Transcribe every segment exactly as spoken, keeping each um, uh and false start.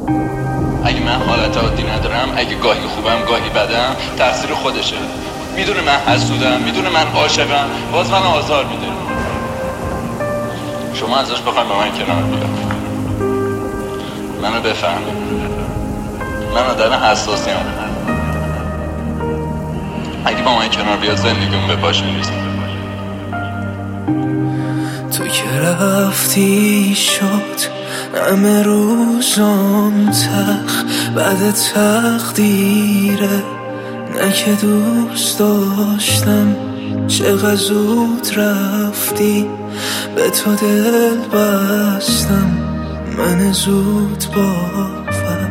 اگه من حالت عادی ندارم، اگه گاهی خوبم گاهی بدم، تقصیر خودشه. میدونه من حسودم، میدونه من عاشقم، باز من آزار میده. شما ازش بخواید با من کنار بیاد، منو بفهمه. من آدم حساسی هم. اگه با من کنار بیاد زندگیمون به پاش میریزه. تو که رفتی شد همه روزام تخ بعد تقدیره، نه که دوست داشتم چقدر زود رفتی، به تو دل بستم من زود باور.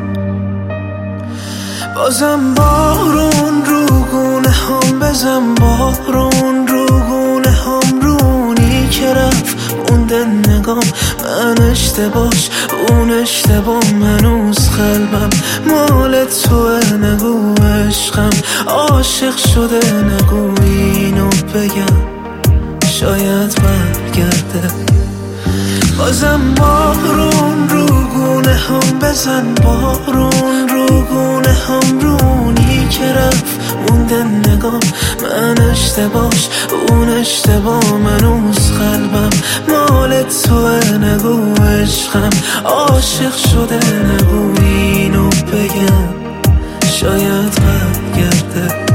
بازم بارون رو گونه هم بزن، بارون رو گونه هم، رونی که رفت مونده نگام. من اشتباش اون اشتباه، منوز قلبم مال توه. نگو عشقم عاشق شده، نگو اینو بگم شاید برگرده. بازم بارون رو گونه هم بزن، بارون رو گونه هم، رونی که رفت مونده نگام. من اشتباش اون اشتباه، منوز قلبم مال توه. نگو عشقم عاشق شده، نگو اینو بگم شاید برگرده.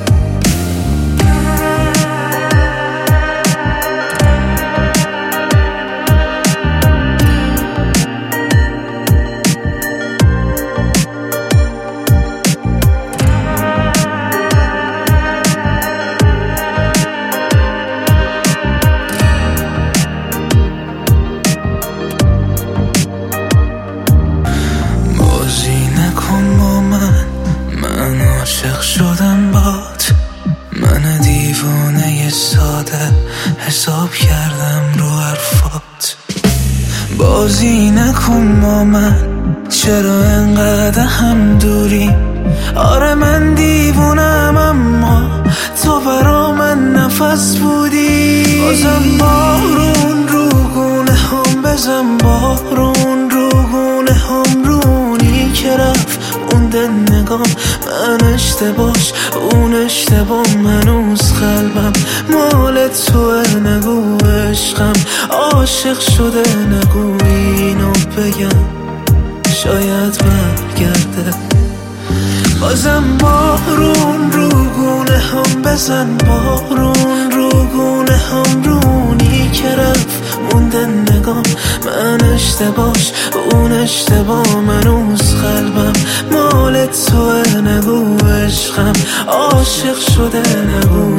عاشق شدم بات، من دیوانه ساده حساب کردم رو حرفات. بازی نکن با من، چرا انقدر هم دوری؟ آره من دیوونم اما تو برا من نفس بودی. بازم بارون رو گونه هم بزن، بارون رو گونه هم، رونی که رفت مونده نگام. من اشتباش اون اشتباه، منوز قلبم مال توه. نگو عشقم عاشق شده، نگو اینو بگم شاید برگرده. بازم بارون رو گونه هم بزن، بارون رو گونه هم، رونی که رفت مونده نگام. من اشتباش اون اشتباه، منوز قلبم مال توه. نگو عشقم عاشق شده، نگو